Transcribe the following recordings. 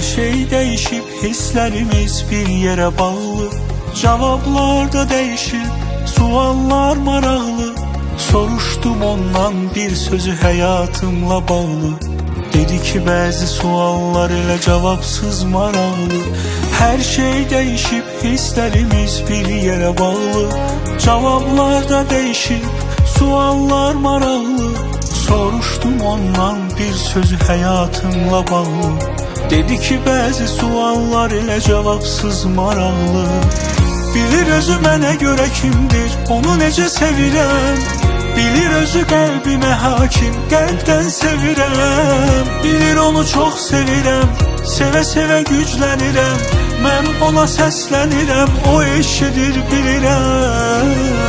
şey değişip hislerimiz bir yere bağlı. Cevaplar da değişip suallar maraqlı. Soruşdum ondan bir sözü hayatımla bağlı. Dedi ki bəzi suallar elə cavabsız maraqlı. Her şey değişip hislerimiz bir yere bağlı. Cevaplar da değişip suallar maraqlı. Soruşdum ondan bir sözü hayatımla bağlı. Dedi ki bəzi suallar elə cavabsız maraqlı. Bilir özü mənə görə kimdir, onu necə sevirəm. Bilir özü qəlbimə hakim, qəlbdən sevirəm. Bilir onu çox sevirəm, sevə-sevə güclənirəm. Mən ona səslənirəm, o eşidir bilirəm.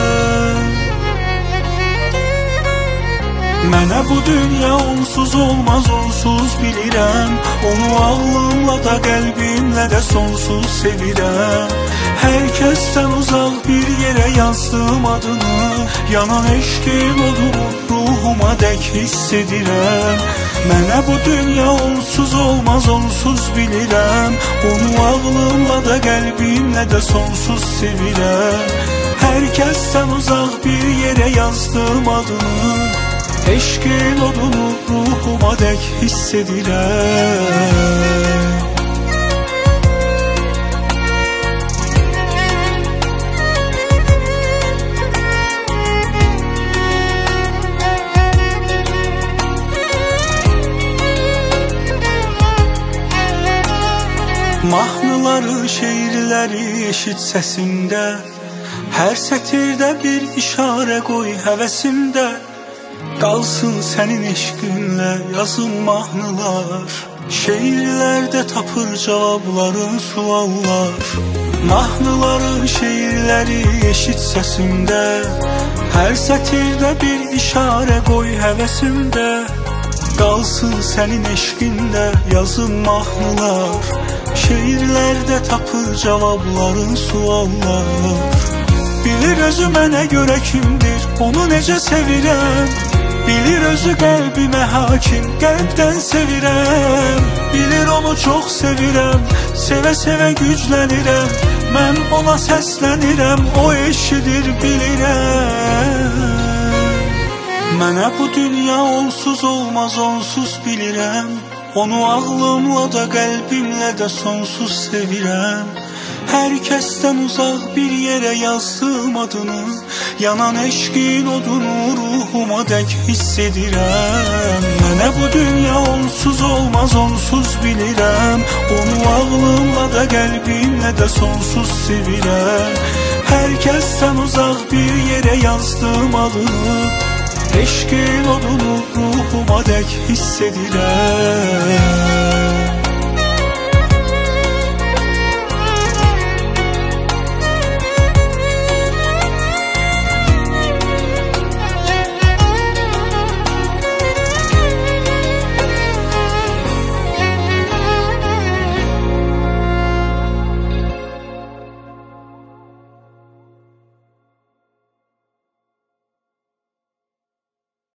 Mənə bu dünya onsuz olmaz, onsuz bilirəm. Onu ağlımla da qəlbimlə də sonsuz sevirəm. Hər kəsdən uzaq bir yerə yazdım adını. Yanan eşqin odunu ruhuma dək hiss edirəm. Mənə bu dünya onsuz olmaz, onsuz bilirəm. Onu ağlımla da qəlbimlə də sonsuz sevirəm. Hər kəsdən uzaq bir yerə yazdım adını. Eşqin odunu ruhuma dək hiss edirəm. Mahnıları, şeirləri eşit səsində. Hər sətirdə bir işarə qoy həvəsimdə. Qalsın sənin eşqinlə yazın mahnılar. Şeirlərdə tapır cavabları suallar. Mahnıları, şeirləri eşit səsimdə. Hər sətirdə bir işarə qoy həvəsimdə. Qalsın sənin eşqində yazın mahnılar. Şeirlərdə tapır cavabları suallar. Bilir özü mənə görə kimdir, onu necə sevirəm. Bilir özü qəlbimə hakim, qəlbdən sevirəm. Bilir onu çox sevirəm, sevə-sevə güclənirəm. Mən ona səslənirəm, o eşidir bilirəm. Mənə bu dünya onsuz olmaz, onsuz bilirəm. Onu ağlımla da qəlbimlə də sonsuz sevirəm. Hər kəsdən uzaq bir yerə yazdım adını. Yanan eşqin odunu ruhuma dək hiss edirəm. Mənə bu dünya onsuz olmaz, onsuz bilirəm. Onu ağlımla da qəlbimlə də sonsuz sevirəm. Hər kəsdən uzaq bir yerə yazdım adını. Eşqin odunu ruhuma dək hiss edirəm.